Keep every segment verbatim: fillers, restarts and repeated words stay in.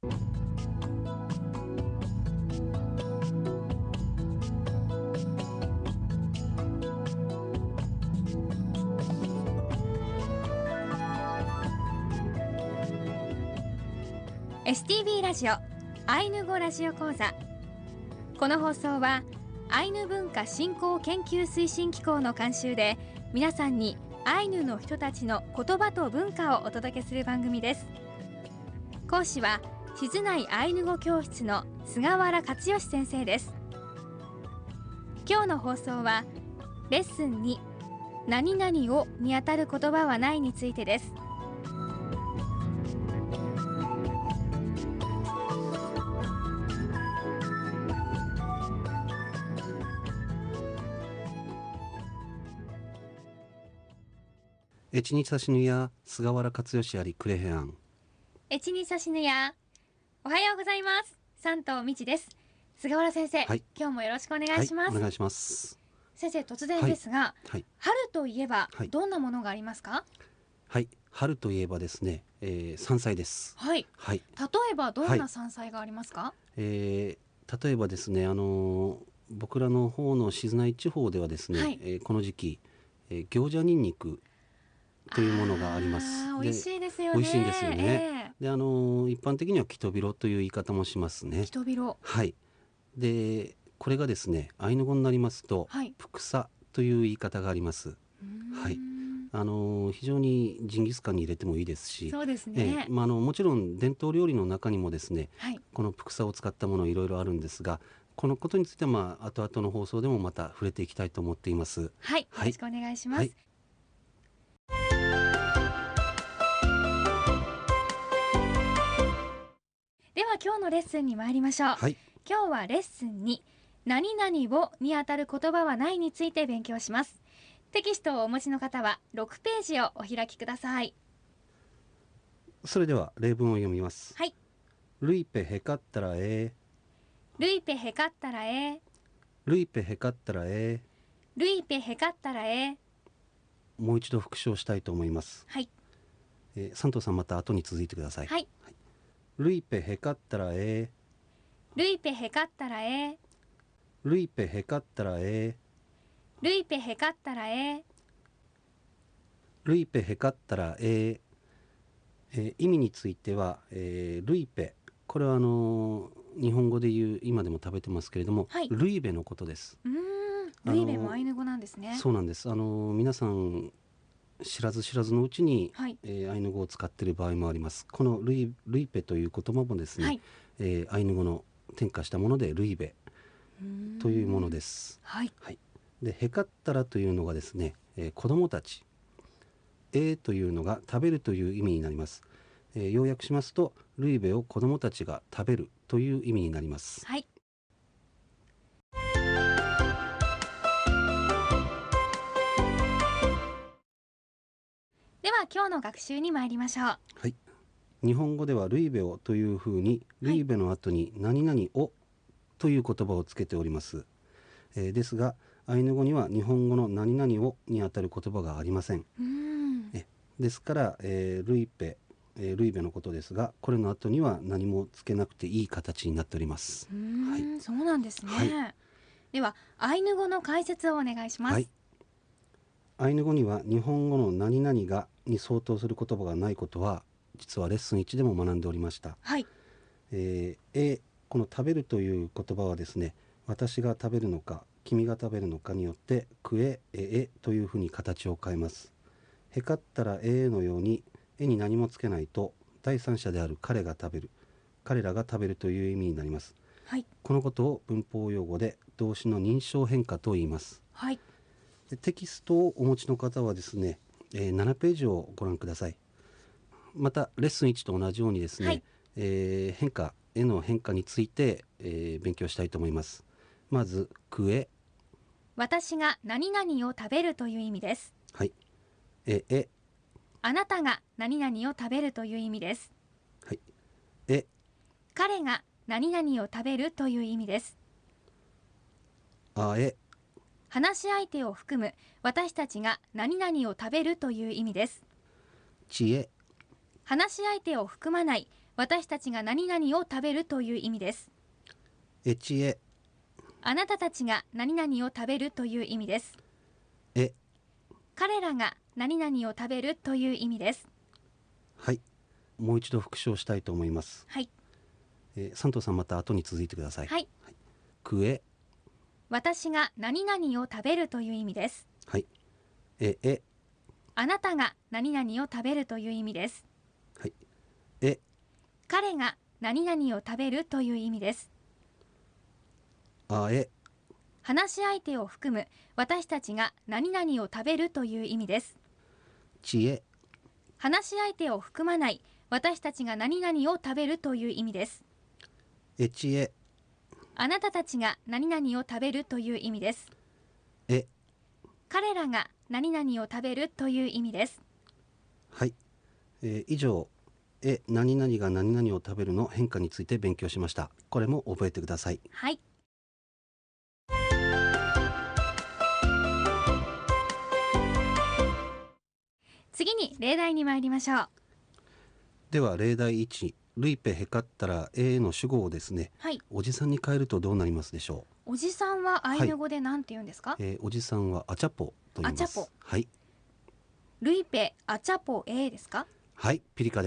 エスティービー ラジオアイヌ語ラジオ講座。この放送はアイヌ文化振興研究推進機構の監修で、皆さんにアイヌの人たちの言葉と文化をお届けする番組です。講師は静内アイヌ語教室の菅原克義先生です。今日の放送はレッスンに何々をにあたる言葉はないについてです。 エチニサシヌヤ菅原克義ありクレヘアン。 エチニサシヌヤ、おはようございます。山東美智です。菅原先生、はい、今日もよろしくお願いします。 はい、お願いします。 先生、突然ですが、はいはい、春といえばどんなものがありますか？はい、 はい、春といえばですね、えー、山菜です。 はい、はい、例えばどんな山菜がありますか？はい、 えー、例えばですね、あのー、僕らの方の静内地方ではですね、はい、えー、この時期、えー、行者ニンニクというものがあります。 美味しいですよね。 美味しいんですよね。えー、で、あの一般的にはキトビロという言い方もしますね。 キトビロ。 はい。で、これがですね、アイヌ語になりますと、はい、プクサという言い方があります。はい。あの非常にジンギスカンに入れてもいいですし、 そうですね。 えー、まああのもちろん伝統料理の中にもですね、はい、このプクサを使ったものいろいろあるんですが、このことについてはまあ後々の放送でもまた触れていきたいと思っています。 はい。よろしくお願いします。はい、では今日のレッスンに参りましょう。はい、今日はレッスンに何々をにあたる言葉はないについて勉強します。テキストをお持ちの方はろくページをお開きください。 それでは例文を読みます。 はい。 ルイペヘカッタラエー、 ルイペヘカッタラエー、 ルイペヘカッタラエー、 ルイペヘカッタラエー。 もう一度復唱したいと思います。 はい。 えー、山東さんまた後に続いてください。 はい。 はい、ルイペヘカッタラエー、 ルイペヘカッタラエー、 ルイペヘカッタラエー、 ルイペヘカッタラエー、 ルイペヘカッタラエー。えー、意味については、えー、ルイペ、これはあのー、日本語で言う今でも食べてますけれども、はい、ルイベのことです。 うーん、ルイベもアイヌ語なんですね。 そうなんです。あのー、皆さん知らず知らずのうちに、はい、えー、アイヌ語を使っている場合もあります。このルイ、ルイペという言葉もですね、はい、えー、アイヌ語の転化したものでルイベというものです。はいはい、でヘカッタラというのがですね、えー、子供たち、えーというのが食べるという意味になります。えー、要約しますと、ルイベを子供たちが食べるという意味になります。 はい。では今日の学習に参りましょう。 はい。日本語ではルイベをというふうに、ルイベの後に何々をという言葉をつけております。えー、ですが、アイヌ語には日本語の何々をにあたる言葉がありません。 うーん、 えですから、えー、ルイペ、えー、ルイベのことですが、これの後には何もつけなくていい形になっております。 うーん、はい、そうなんですね。はい、ではアイヌ語の解説をお願いします。はい、 アイヌ語には日本語の何々がに相当する言葉がないことは実はレッスンいちでも学んでおりました。はい、えー、えこの食べるという言葉はですね、私が食べるのか君が食べるのかによってくえええというふうに形を変えます。へかったらええのようにえに何もつけないと第三者である彼が食べる、彼らが食べるという意味になります。はい、このことを文法用語で動詞の認証変化と言います。はい、でテキストをお持ちの方はですね、えー、ななページをご覧ください。またレッスンいちと同じようにですね、はい、えー、変化への変化について、えー、勉強したいと思います。まずくえ、 私が何々を食べるという意味です。 はい、ええ、 あなたが何々を食べるという意味です。 はい、え、 彼が何々を食べるという意味です。 あえ、 話し相手を含む私たちが何々を食べるという意味です。 ちえ、 話し相手を含まない私たちが何々を食べるという意味です。 えちえ、 あなたたちが何々を食べるという意味です。 え、 彼らが何々を食べるという意味です。 はい、もう一度復唱したいと思います。 はい、 えー、佐藤さんまた後に続いてください。 はい、 はい、くえ、 私が何々を食べるという意味です。 はい、ええ、 あなたが何々を食べるという意味です。 はい、え、 彼が何々を食べるという意味です。 あえ、 話し相手を含む私たちが何々を食べるという意味です。 ちえ、 話し相手を含まない私たちが何々を食べるという意味です。 えちえ、 あなたたちが何々を食べるという意味です。 え、 彼らが何々を食べるという意味です。 はい、えー、以上え何々が何々を食べるの変化について勉強しました。これも覚えてください。 はい。次に例題に参りましょう。 では例題いち、ルイペヘカッタラ A の主語をですね、 はい、 おじさんに変えるとどうなりますでしょおじさんはアイヌ語で何て言うんですか？ う。えー、おじさんはアチャポと言います。 アチャポ。 はい、 ルイペアチャポ A ですか？ はい、ピリカです。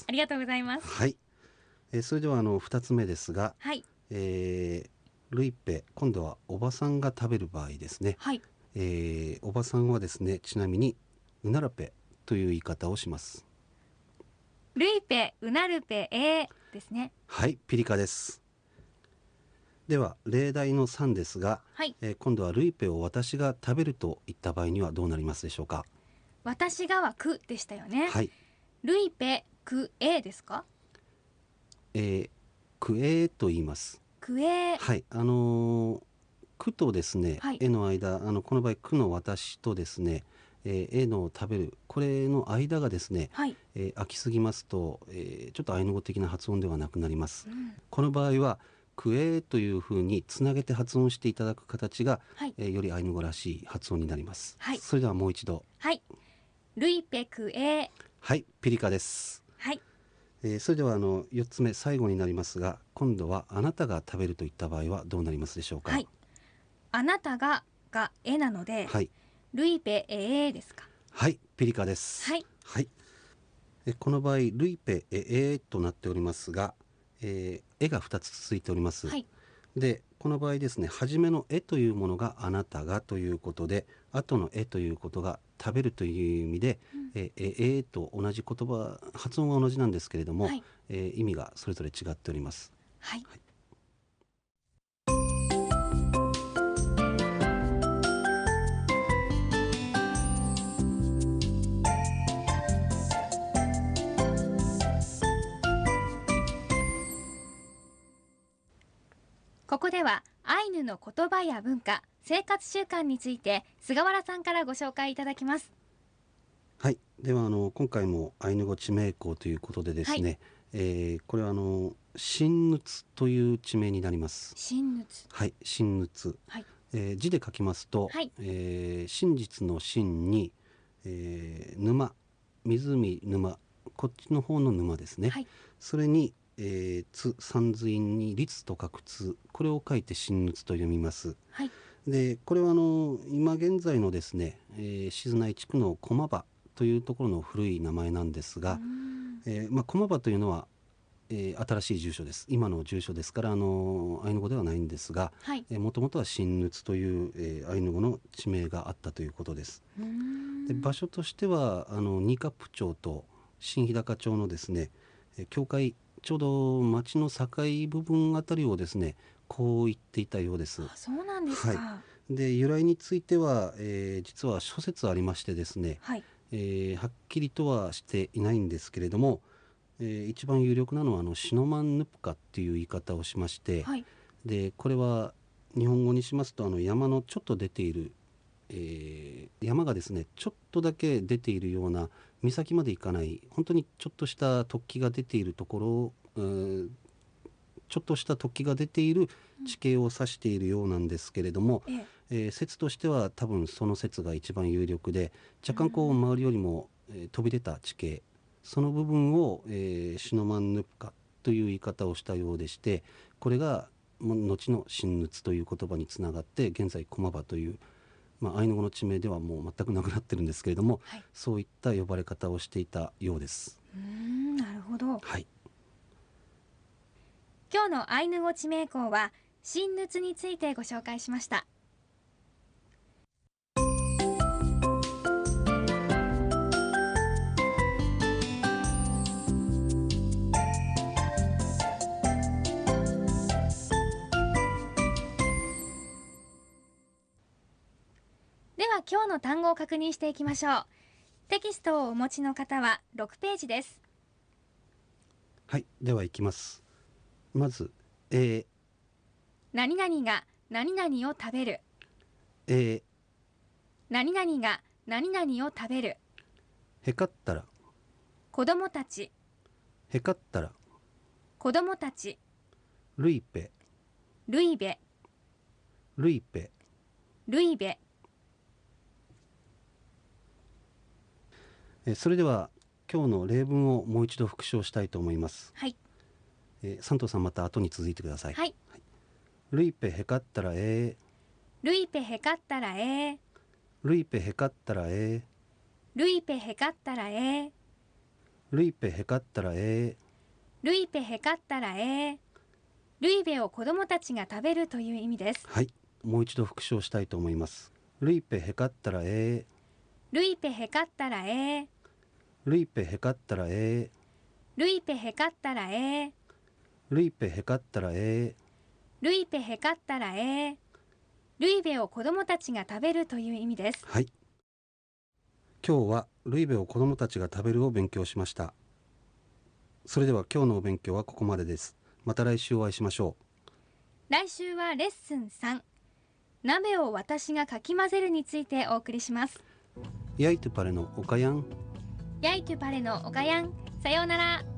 ありがとうございます。 はい、えー、それではあのふたつめですが、 はい、 えー、ルイペ、今度はおばさんが食べる場合ですね、 はい、 えー、おばさんはですね、ちなみにウナラペという言い方をします。 ルイペウナルペ A ですね。 はい、ピリカです。では例題のさんですが、 はい、 えー、今度はルイペを私が食べるといった場合にはどうなりますでしょうか。 私がはくでしたよね。 はい、 ルイペク A ですか？ えー、クエと言います。 クエ。 はい、あのー、くとですね、 はい、 えの間、あのこの場合くの私とですね、えー、えの食べる、これの間がですね、 はい、 えー、空きすぎますと、えー、ちょっとアイヌ語的な発音ではなくなります。 うん、 この場合はクエというふうにつなげて発音していただく形が、 はい、 えー、よりアイヌ語らしい発音になります。 はい、 それではもう一度。 はい、ルイペク A。 はい、ピリカです。 はい、 えー、それではあのよっつめ、最後になりますが、今度はあなたが食べるといった場合はどうなりますでしょうか。 はい、あなたががえなので、 はい、 ルイペ A ですか？ はい、ピリカです。 はい、 はい、えこの場合ルイペエエとなっておりますが、えー、絵がふたつ続いております。 はい、 でこの場合ですね、初めの絵というものがあなたがということで、後の絵ということが食べるという意味で、うん、えええと同じ言葉、発音は同じなんですけれども、はい、えー、意味がそれぞれ違っております。 はい、はい。ここではアイヌの言葉や文化、生活習慣について菅原さんからご紹介いただきます。 はい、ではあの今回もアイヌ語地名項ということでですね、はい、えー、これはあの真ヌツという地名になります。 真ヌツ。 はい、真ヌツ。はい、えー、字で書きますと、はい、えー、真実の真に、えー、沼、湖沼、こっちの方の沼ですね。はい、それにえー、つ三髄に律と書くつ、これを書いて真ヌツと読みます。はい、でこれはあの今現在のですね、えー、静内地区の駒場というところの古い名前なんですが、えーまあ、駒場というのは、えー、新しい住所です。今の住所ですから、あのアイヌ語ではないんですが、もともとは真ヌツという、えー、アイヌ語の地名があったということです。で場所としてはあの新冠町と新日高町のですね、境界、ちょうど町の境部分あたりをですね、こう言っていたようです。 あ、そうなんですか。はい、で由来については、えー、実は諸説ありましてですね、はい、えー、はっきりとはしていないんですけれども、えー、一番有力なのはあのシノマンヌプカっていう言い方をしまして、はい、でこれは日本語にしますとあの山のちょっと出ている、えー、山がですねちょっとだけ出ているような、岬まで行かない本当にちょっとした突起が出ているところを、うん、ちょっとした突起が出ている地形を指しているようなんですけれども、うん、ええー、説としては多分その説が一番有力で、若干こう周りよりも、えー、飛び出た地形、 その部分を、えー、シノマンヌッカという言い方をしたようでして、これが後の新ヌツという言葉につながって現在駒場という、まあ、アイヌ語の地名ではもう全くなくなってるんですけれども、はい、そういった呼ばれ方をしていたようです。 うーん、なるほど。 はい、 今日のアイヌ語地名項は新ヌツについてご紹介しました。では今日の単語を確認していきましょう。テキストをお持ちの方はろくページです。 はい、ではいきます。まず、えー、 何々が何々を食べる。 えー、 何々が何々を食べる。 へかったら。 子供たち。 へかったら。 子供たち。 ルイペ。 ルイベ。 ルイペ。 ルイベ。 それでは今日の例文をもう一度復唱したいと思います。 はい。 えー、サントさんまた後に続いてください。 はい。はい、 ルイペへかったらえー。 ルイペへかったらえー。 ルイペへかったらえー。 ルイペへかったらえー。 ルイペへかったらえー。 ルイペへかったらえー。ルイベを子供たちが食べるという意味です。 はい。もう一度復唱したいと思います。ルイペへかったらえー。 ルイペへかったらえー。 ルイペへかったらえー。 ルイペへかったらえー。 ルイペへかったらえー。 ルイペへかったらえー。ルイベを子供たちが食べるという意味です。 はい。今日はルイベを子供たちが食べるを勉強しました。それでは今日のお勉強はここまでです。また来週お会いしましょう。 来週はレッスンさん、鍋を私がかき混ぜるについてお送りします。 ヤイトゥパレのおかやん。 ヤイトゥパレのおかやん。さようなら。